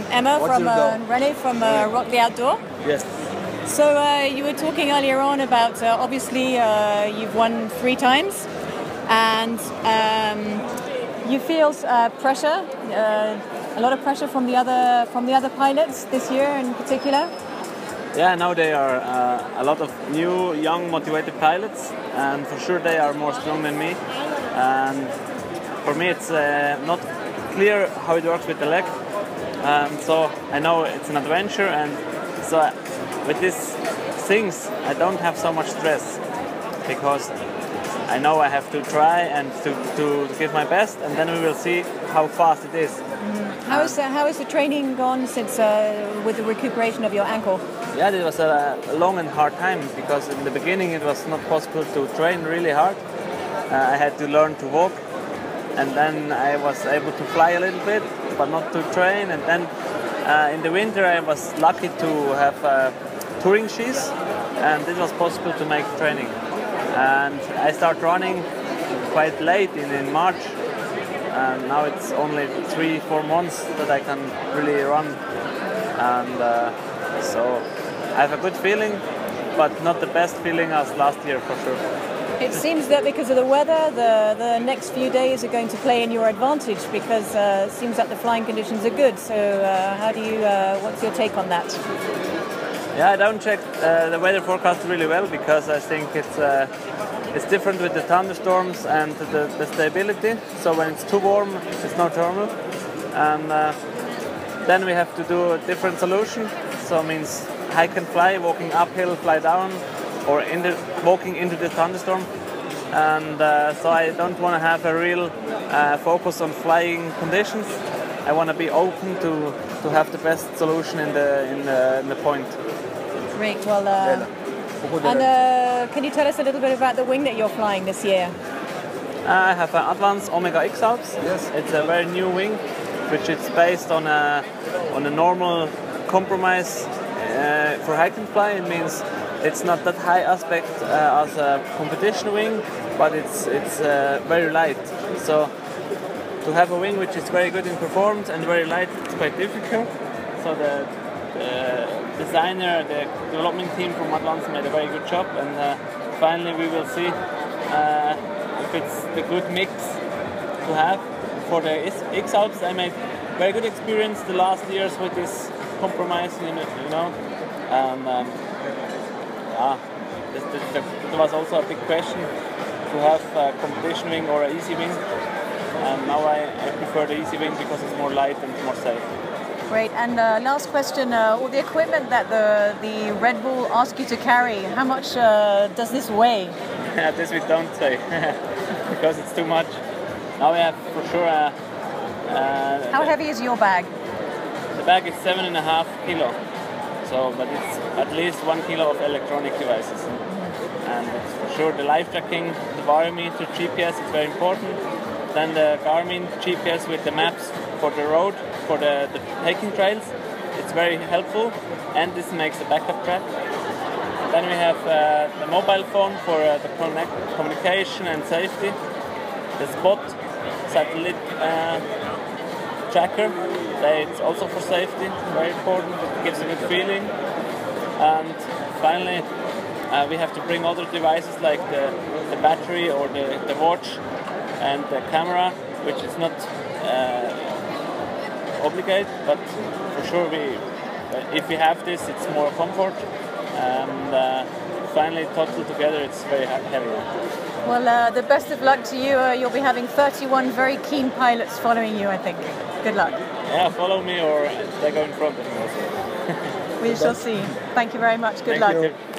Emma from René from Rock the Outdoor. Yes. So you were talking earlier on about obviously you've won 3 times, and you feel pressure, a lot of pressure from the other pilots this year in particular. Yeah, now they are a lot of new, young, motivated pilots, and for sure they are more strong than me. And for me, it's not clear how it works with the leg. So I know it's an adventure, and so with these things, I don't have so much stress because I know I have to try and to give my best, and then we will see how fast it is. How has the training gone since with the recuperation of your ankle? Yeah, it was a long and hard time because in the beginning it was not possible to train really hard. I had to learn to walk, and then I was able to fly a little bit, but not to train. And then in the winter I was lucky to have touring shoes, and it was possible to make training. And I started running quite late in March, and now it's only 3-4 months that I can really run. And so I have a good feeling, but not the best feeling as last year for sure. It seems that because of the weather, the next few days are going to play in your advantage because it seems that the flying conditions are good. So how do you? What's your take on that? Yeah, I don't check the weather forecast really well because I think it's different with the thunderstorms and the stability. So when it's too warm, it's not thermal, and then we have to do a different solution. So it means hike and fly, walking uphill, fly down, or walking into the thunderstorm. And so I don't want to have a real focus on flying conditions. I want to be open to have the best solution in the point. Great. Well, and can you tell us a little bit about the wing that you're flying this year? I have an Advance Omega X Alps. Yes. It's a very new wing, which is based on a normal compromise for hike and fly. It means it's not that high aspect as a competition wing, but it's very light. So to have a wing which is very good in performance and very light, it's quite difficult. So the designer, the development team from Advance made a very good job, and finally we will see if it's the good mix to have for the X Alps. I made very good experience the last years with this compromise, you know. There was also a big question to have a competition wing or an easy wing, and now I prefer the easy wing because it's more light and more safe. Great. And last question, all the equipment that the Red Bull asks you to carry, how much does this weigh? This we don't say because it's too much. Now we have for sure how heavy is your bag? The bag is 7.5 kilo. So, but it's at least 1 kilo of electronic devices. And it's for sure the live tracking, the variometer, GPS is very important. Then the Garmin GPS with the maps for the road, for the hiking trails, it's very helpful, and this makes the backup track. And then we have the mobile phone for the communication and safety. The Spot satellite tracker, it's also for safety, very important, it gives a good feeling. And finally, we have to bring other devices like the battery or the watch and the camera, which is not obligate, but for sure if we have this, it's more comfort. And finally, total together, it's very heavy. Well, the best of luck to you. You'll be having 31 very keen pilots following you, I think. Good luck. Yeah, follow me or they go in front of me also. We shall see. Thank you very much. Good luck. Thank you.